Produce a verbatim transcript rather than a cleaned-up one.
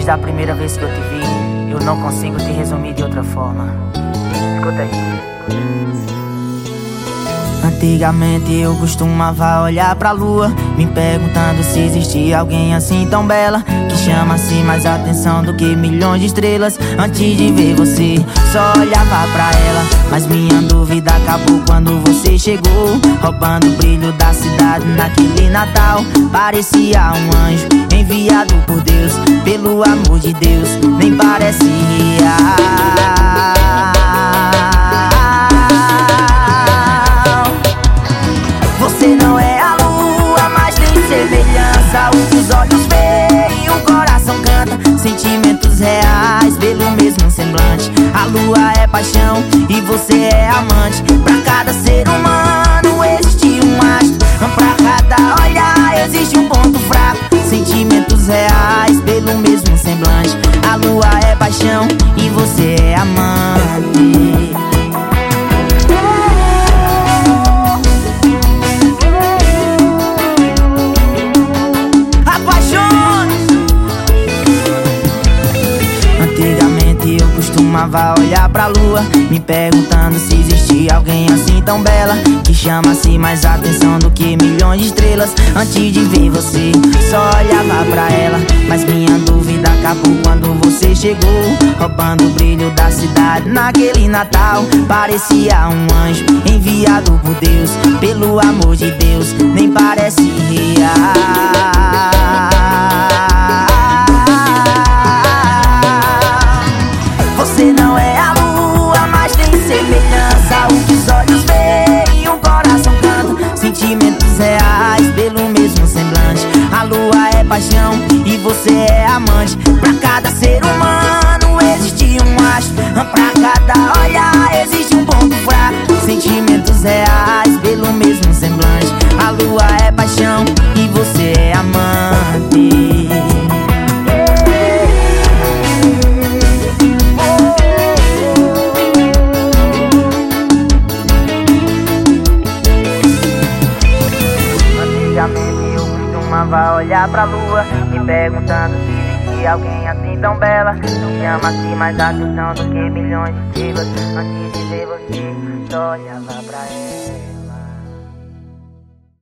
Desde a primeira vez que eu te vi, eu não consigo te resumir de outra forma. Escuta aí. Antigamente eu costumava olhar pra lua, me perguntando se existia alguém assim tão bela, que chama-se mais atenção do que milhões de estrelas. Antes de ver você, só olhava pra ela, mas minha dúvida acabou quando você chegou, roubando o brilho da cidade naquele Natal. Parecia um anjo enviado por Deus, pelo amor de Deus, nem parece real. Você não é a lua, mas tem semelhança. O que os olhos veem, o coração canta. Sentimentos reais pelo mesmo semblante. A lua é paixão e você é amante. Pra cada ser humano existe um astro. Pra cada olhar existe um ponto fraco. Sentimentos reais pelo mesmo semblante. A lua é paixão e você é amante. Eu costumava olhar pra lua, me perguntando se existia alguém assim tão bela, que chama-se mais atenção do que milhões de estrelas. Antes de ver você, só olhava pra ela, mas minha dúvida acabou quando você chegou, roubando o brilho da cidade naquele Natal. Parecia um anjo enviado por Deus, pelo amor de Deus, nem parece real. Você não é a lua, mas tem semelhança. O que os olhos veem, o coração canta. Sentimentos reais pelo mesmo semblante. A lua é paixão e você é amante. Pra cada ser humano existe um astro. Pra cada olhar existe um ponto fraco. Sentimentos reais pelo mesmo semblante. A lua é paixão e você é amante. Eu costumava olhar pra lua, me perguntando se existia alguém assim tão bela, que chama-se mais atenção do que milhões de estrelas. Antes de ver você, só olhava pra ela.